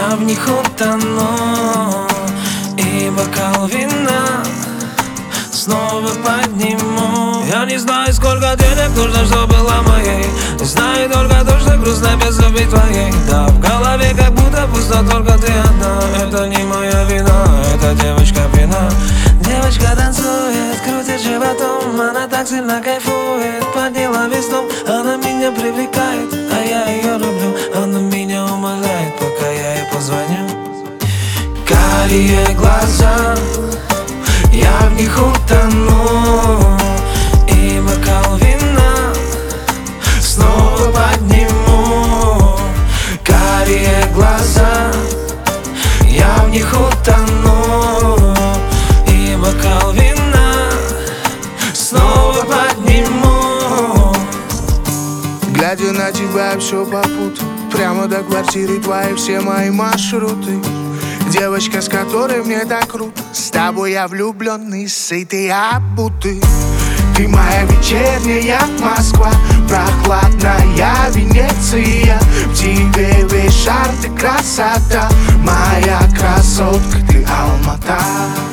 я в них утону, и бокал вина снова подниму. Я не знаю, сколько денег нужно, чтобы была моей. Знаю только то, что грустно без любви твоей. Да, в голове как будто пусто, только ты одна. Это не моя вина, это девочка вина. Девочка танцует, крутит животом. Она так сильно кайфует, подняла весь дом. Она меня привлекает, а я ее люблю. Она меня умоляет, пока я ей позвоню. Карие глаза, я в них утону, и бокал вина снова подниму. Карие глаза, я в них утону, и бокал вина снова подниму. Глядя на тебя, все попутал. Прямо до квартиры твоей все мои маршруты. Девочка, с которой мне так круто. С тобой я влюбленный, сытый, обутый. Ты моя вечерняя Москва, прохладная Венеция. В тебе весь шар, ты красота. Моя красотка, ты Алмата.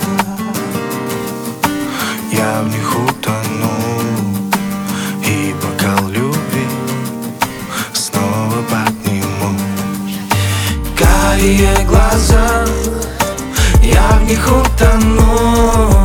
Я в них утону, и бокал любви снова подниму. Карие глаза, я в них утону,